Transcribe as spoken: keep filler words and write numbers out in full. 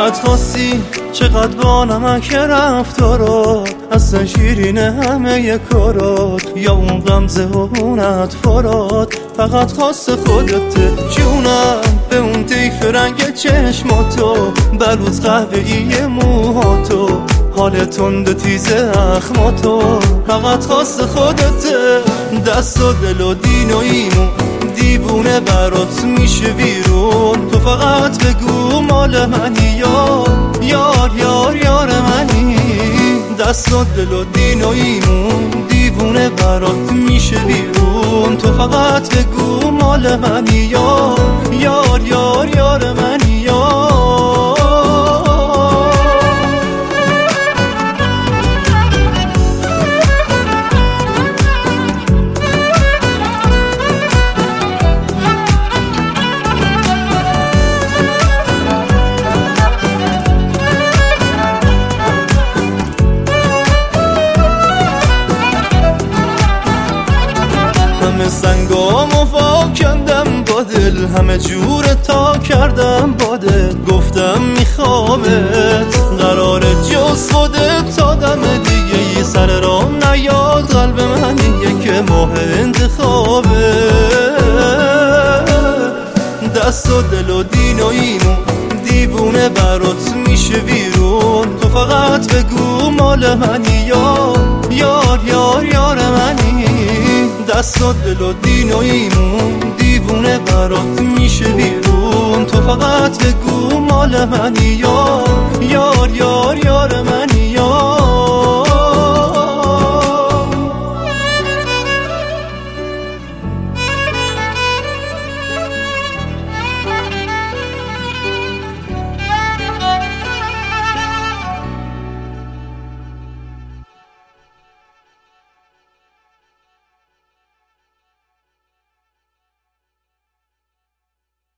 فقط خواستی چقدر با نمک رفتارات، اصلا شیرینه همه ی کارات، یا اون غمزه و اون اطفارات. فقط خواست خودته جونم به اون طیف رنگ چشماتو، بلوز قهوه‌ای موهاتو، حال تند تیز اخماتو. فقط خواست خودته دست و دل و دین و ایمون، دیوونه برات میشه ویرون. تو فقط بگو مال منی یار یار یار یار منی، دست و دل و دین و ایمون، دیوونه برات میشه ویرون. تو فقط بگو مال منی یار یار یار یار منی یار. همه سنگامو فاکندم با دل، همه جور تا کردم با دل. گفتم میخوامت قرار جز خودت تا دم دیگه ی سر رام نیاد قلب من دیگه که ماه انتخابه. دست و دل و دین و ایمون، دیوونه برات میشه ویرون. تو فقط بگو مال منی یار یار یار یار منی، دست و دل و دین و ایمون، دیوونه برات میشه ویرون. تو فقط بگو مال منی یار یار یار